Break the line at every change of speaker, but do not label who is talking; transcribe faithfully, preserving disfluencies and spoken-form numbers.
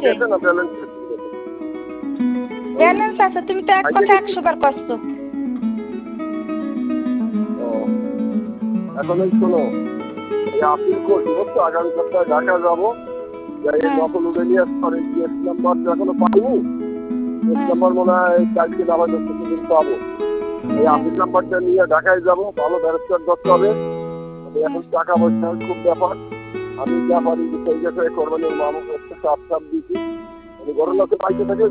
আছে
না balance
balance আছে তুমি তো এক কথা একশো বার করছো।
এখন এই শোনো এই আপিল করছি বুঝছো, আগামী সপ্তাহে ঢাকা যাবো, যাই নকল উঠে নিয়ে আসতে পারি। জিএস নাম্বার তো এখনো পাইনি, জিএস নাম্বার মনে হয় কালকে নামাজ দিন পাবো। এই আপিল নাম্বারটা নিয়ে ঢাকায় যাবো, ভালো ব্যারিস্টার ধরতে হবে। এখন টাকা পয়সার খুব ব্যাপার, আমি যা পারি সেই জায়গায় কোরবানির মামুক একটু চাপ চাপ দিয়েছি। ঘরের লোকে পাইতে থাকে